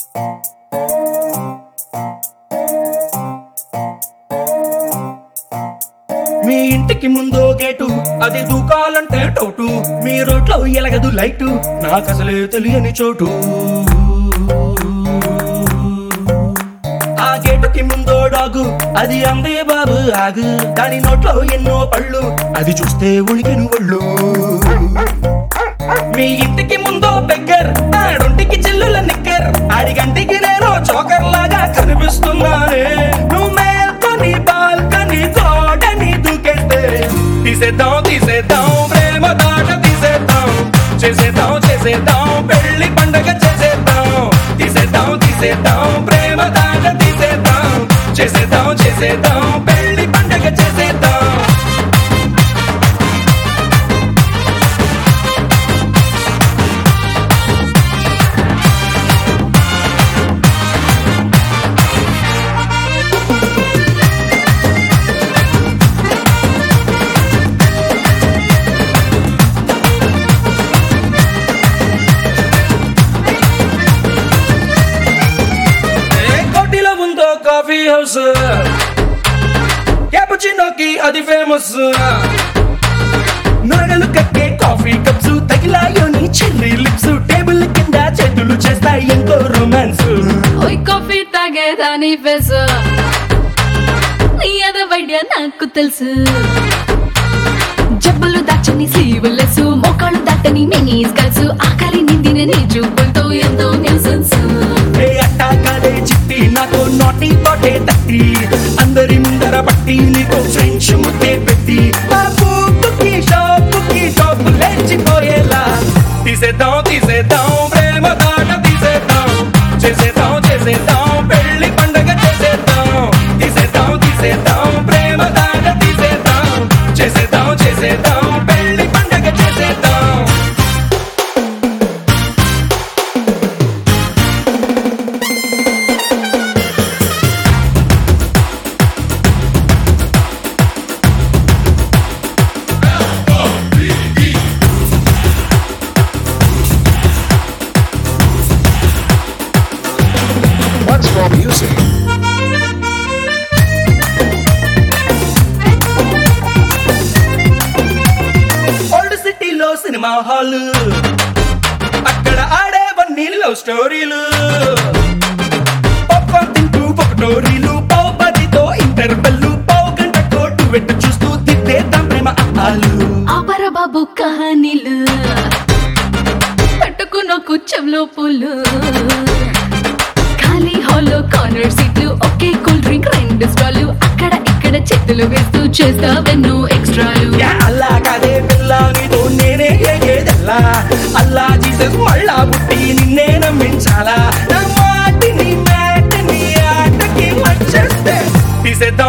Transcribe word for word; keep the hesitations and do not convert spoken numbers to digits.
మీ ఇంటికి ముందో గేటు అది దూకాలంటే టోటు మీ రోడ్లో ఎలగదు లైటు నాకసలే తెలియని చోటు ఆ గేటుకి ముందో డాగు అది అందే బాబు ఆగు దాని నోట్లో ఎన్నో పళ్ళు అది చూస్తే ఉలికిన ఒళ్ళు మీ ఇంటికి ముందో బెగ్గర్ ఆడొంటికి చిల్లుల నిక్కర్ ఆడిగంటికి నేను చోకర్ లాగా కనిపిస్తున్నానే నువ్వు మేల్కొని బాల్కని తోటని దూకేస్తే తీసేద్దాం తీసేద్దాం ప్రేమ దాట తీసేద్దాం చేసేద్దాం చేసేద్దాం పెళ్లి పండగ చేసేద్దాం తీసేద్దాం తీసేద్దాం ప్రేమ దాట తీసేద్దాం చేసేద్దాం చేసేద్దాం పెళ్లి పండగ చేసేద్దాం కాఫీ హౌస్ క్యాపుచినోకి అది ఫేమస్ నొరగలు కక్కే కాఫీ కప్స్ తగిలాయోని చెర్రీ లిప్స్ టేబుల్ కింద చేతులు చేస్తాయి ఎంతో రొమాన్స్ ఓయ్ కాఫీ తాగేదాని ఫేస్ నీ అద వైద్య నాకు తెలుసు జబ్బులు దాచని స్లీవ్లెస్ మోకాళ్ళు దాటని మినీస్ కల్సు ఆకలి నిందిన నీ చూపులతో ఎంతో న్యూసెన్స్ అట్టాకాలే చిట్టి నాతో నోటి తోటే తట్టి అందరి ముందర పట్టి నీతో ఫ్రెంచ్ ముద్దే పెట్టి పూపుకి షాపుకి షాపు లేచిపోయేలా తీసేద్దాం తీసేద్దాం ప్రేమ దాట తీసేద్దాం చేసేద్దాం చేసేద్దాం పెళ్లి పండగ చేసేద్దాం తీసేద్దాం తీసేద్దాం ప్రేమ దాట తీసేద్దాం చేసేద్దాం చేసేద్దాం పెళ్లి పండగ చేసేద్దాం What's more music? ఓల్డ్ సిటీలో సినిమా హాల్ అక్కడ ఆడేవన్నీ లవ్ స్టోరీలు పాప్కార్న్ తింటూ పొగటోరీలు పావు పదితో ఇంటర్వెల్లు పావు గంట కోటు వెట్టు చూస్తూ తిట్టేద్దాం ప్రేమ అప్పాలు ఆపర బాబు కహానీలు పట్టుకున్న కుచ్చంలో పూలు ఖాళీ హాల్లో కార్నర్ సీట్లు ఒకే కూల్ డ్రింక్ రెండు స్టాలు అక్కడ ఇక్కడ చేతులు వేస్తూ చేస్తావెన్నో ఎక్స్ట్రాలు యా అల్లా కాదే పిల్ల నీతో నేనే ఏదేదల్లా అల్లా జీసస్ మళ్ళా పుట్టి నిన్నే నమ్మించాలా నా మాటిని మ్యాటిని ఆటకి వచ్చేస్తే తీసేద్దాం